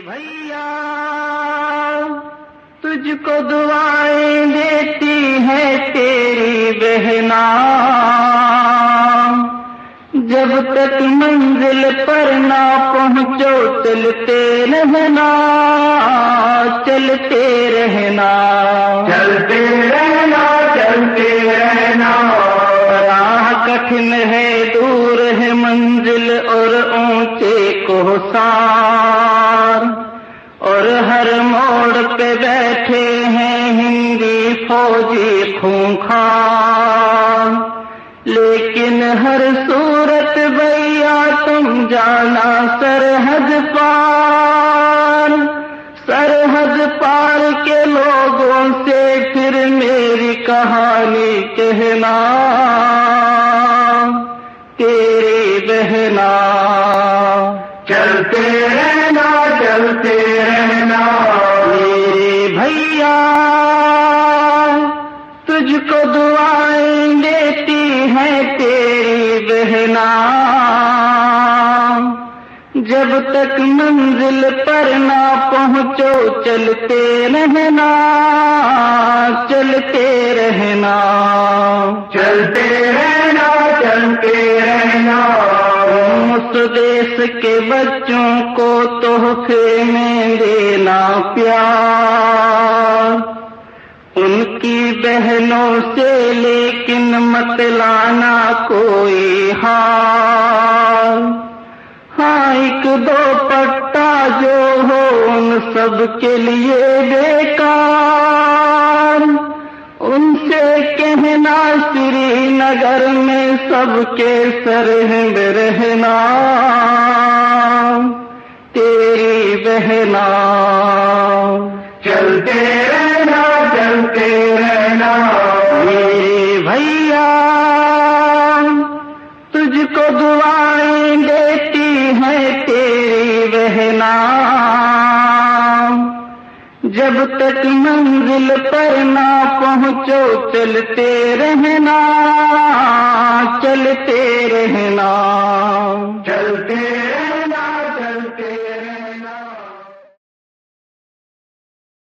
भैया तुझको दुआएं देती है तेरी बहना, जब तक मंजिल पर ना पहुंचो चलते रहना, चलते रहना, चलते रहना, चलते रहना। राह कठिन है, दूर है मंजिल और ऊंचे कोहसार, और हर मोड़ पे बैठे हैं हिंदी फौजी खूंखार। लेकिन हर सूरत भैया तुम जाना सरहद पार, सरहद पार के लोगों से फिर मेरी कहानी कहना, तेरी बहना। चलते रहना, चलते रहना। मेरे भैया तुझको दुआएं देती है तेरी बहना, जब तक मंजिल पर ना पहुंचो चलते रहना, चलते रहना, चलते रहना, चलते रहना। उस देश के बच्चों को तोहफे में देना प्यार, उनकी बहनों से लेकिन मत लाना कोई हार। हाँ, एक दो पट्टा जो हो उन सब के लिए बेकार, उनसे कहना श्रीनगर में सबके सरहद रहना, तेरी बहना। चलते रहना, चलते रहना। मेरे भैया तुझको दुआएं देती है तेरी बहना, जब तक मंजिल पर ना पहुंचो चलते रहना, चलते रहना, चलते रहना।